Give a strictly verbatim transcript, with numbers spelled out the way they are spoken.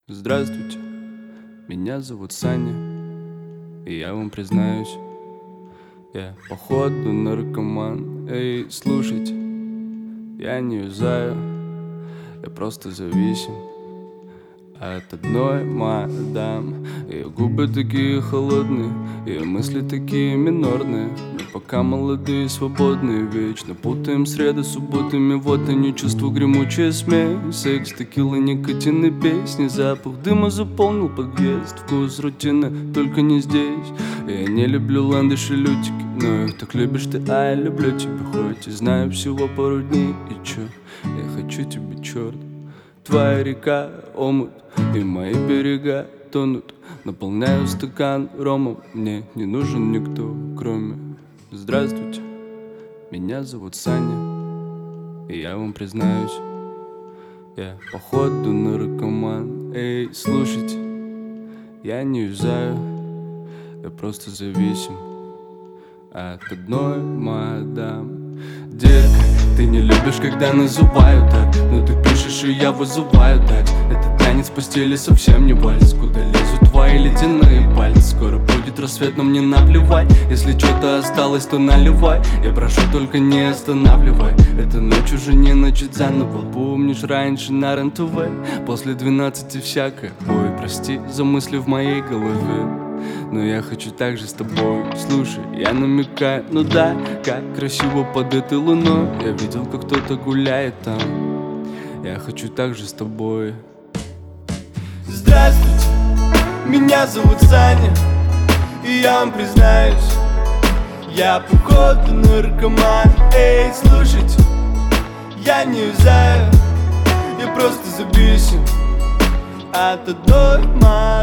Здравствуйте, меня зовут Саня, и я вам признаюсь, я походу наркоман. Эй, слушайте, я не юзаю, я просто зависим от одной мадам. Ее губы такие холодные, ее мысли такие минорные. Мы пока молодые, свободные, вечно путаем среды с субботами. Вот они, чувства, гремучая смесь, секс, текила, никотин и песни. Запах дыма заполнил подъезд, вкус рутины, только не здесь. Я не люблю ландыши, лютики, но их так любишь ты, а я люблю тебя. Хоть и знаю всего пару дней, и чё, я хочу тебя, черт. Твоя река, омут, и мои берега тонут. Наполняю стакан ромом, мне не нужен никто, кроме... Здравствуйте, меня зовут Саня, и я вам признаюсь, я походу наркоман. Эй, слушайте, я не юзаю, я просто зависим от одной мадам. Детка, ты не любишь, когда называю так, но ты пишешь, и я вызываю так. Этот танец в постели совсем не вальс, куда лезут твои ледяные пальцы. Скоро будет рассвет, но мне наплевать. Если что-то осталось, то наливай. Я прошу, только не останавливай. Эта ночь уже не начать заново. Помнишь, раньше на РЕН-ТВ после двенадцати всякое. Ой, прости за мысли в моей голове, но я хочу так же с тобой. Слушай, я намекаю, ну да, как красиво под этой луной. Я видел, как кто-то гуляет там. Я хочу так же с тобой. Здравствуйте, меня зовут Саня, и я вам признаюсь, я походу наркоман. Эй, слушайте, я не юзаю, я просто зависим от одной мамы.